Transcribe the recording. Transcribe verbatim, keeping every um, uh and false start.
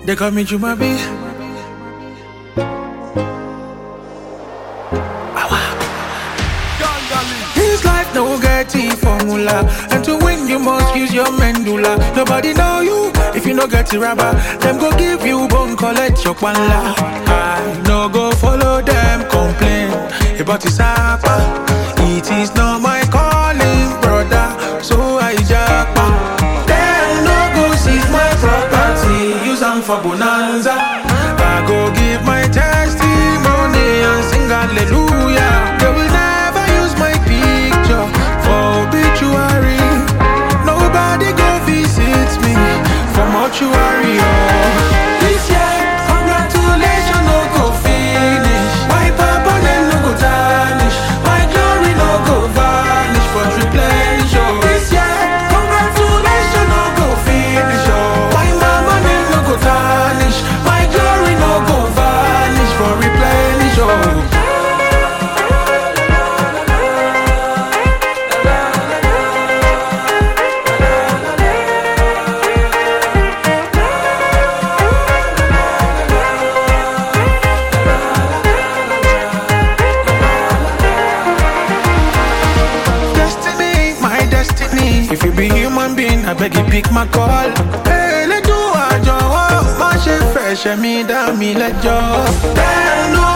They call me Jumabi. This life no get the formula, and to win you must use your medulla. Nobody know you if you no get the rubber. Them go give you bone, collect your panla. I no go follow them complain about this apple. It is not my calling, brother, so I japa. Them no go seize my property, use them for bonanza. I go give my testimony and sing hallelujah. They will never use my picture for obituary. Nobody go visit me for mortuary. Oh. This year, congratulations no go finish. My papa then no go tarnish. My glory no go vanish, but replenish. Oh. This year, congratulations no go finish. Oh. My mama then no go tarnish. My glory no go vanish, but replenish. Oh. If you be human being, I beg you pick my call. Hey, let's do a job. My chef fresh, me down, me let go.